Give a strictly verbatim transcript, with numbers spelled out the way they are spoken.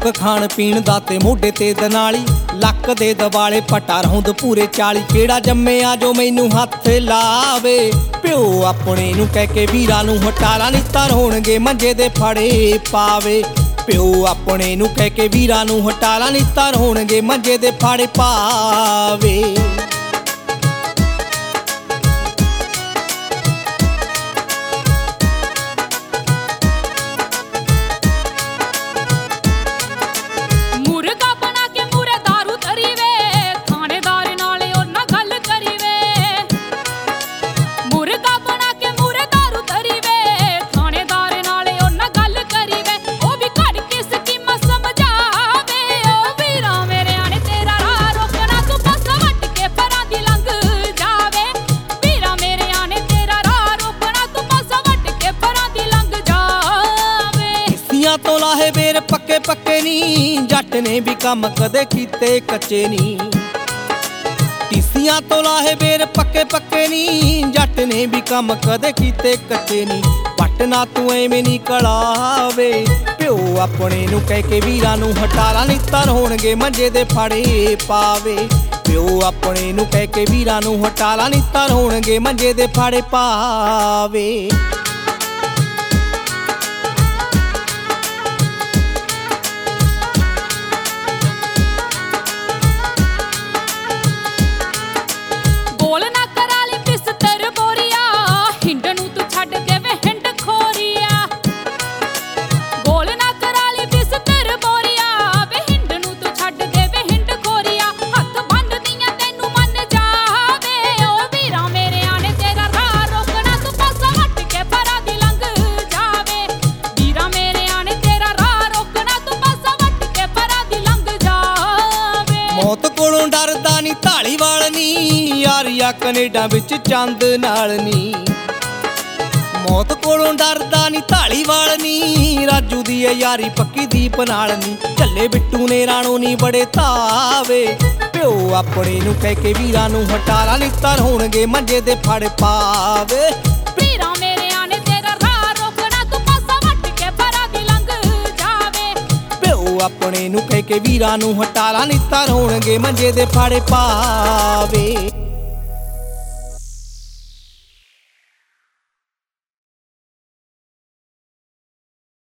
शौक खाण पीण दा ते मोढे ते दनाली लक दे दवाले पटा रौंद पूरे चाली केड़ा जम्मिया जो मैनू हथ लावे प्यो अपने नू कह के वीरां नू हटाला नी तर होणगे मंजे दे फड़े पावे प्यो अपने नू कह के वीरां नू हटाला नी तर होणगे मंजे दे फड़े पावे। तो लाहे बेर पक्के पक्के नी जट ने भी कम कदे कीते कच्चे नी तीसियां तो लाहे बेर पक्के पक्के नी जट ने भी कम कदे कीते कच्चे नी पटना तू एवें नी कलावे प्यो अपने नू कह के वीरां नू हटाला नी तर होणगे मंजे दे फड़े पावे प्यो अपने नू कह के वीरां नू हटाला नी तर होणगे मंजे दे फड़े पावे। मौत कोलों डरदा नी धालीवाल नी यारिया कनेडा विच चंद नाल नी मौत कोलों डरदा नी धालीवाल नी राजू दी यारी पक्की दीप नाल नी झल्ले बिट्टू ने राणो नी बड़े तावे प्यो अपने नू कह के वीरां नू हटाला नी तर होणगे मंजे दे फड़ पावे अपने नू कह के वीरां नू हटाला नी तर होणगे मंजे दे फड़ पावे।